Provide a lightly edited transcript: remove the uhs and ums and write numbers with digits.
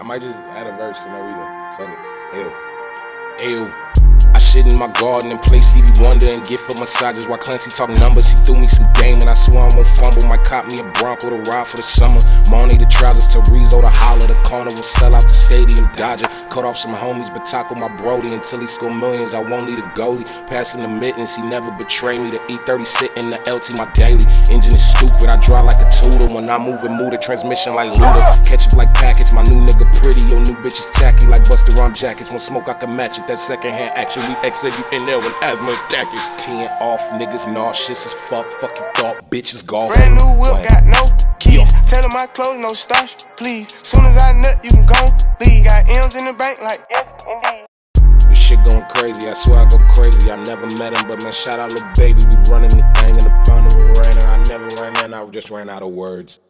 might just add a verse for no reason. Fuck it. Ew. Ew. I shit in my garden and play Stevie Wonder and get for massages while Clancy talk numbers. He threw me some game and I swear I won't fumble. Might cop me a Bronco to ride for the summer. Money the trousers to Rizzo to holler. The carnival sell out the stadium Dodger. Cut off some homies but tackle my Brody until he score millions. I won't need a goalie. Pass him the mittens. He never betray me. The E30 sit in the LT my daily. Engine is stupid. I drive like a Tudor. When I move it, move the transmission like Luda. Catch up like packets. My new nigga pretty. Your new bitch is tacky like Busta Rhymes jackets. When smoke I can match it. That second hand action. We exit you in there when asthma attack you. Teeing off, niggas nauseous as fuck. Fuck you thought, bitches golf. Brand new whip, got no keys. Tell them my clothes, no starch, please. Soon as I nut, you can go leave. Got M's in the bank, like yes, indeed. This shit going crazy, I swear I go crazy. I never met him, but man, shout out little baby. We running the thing in the thunder rain, and I never ran in, I just ran out of words.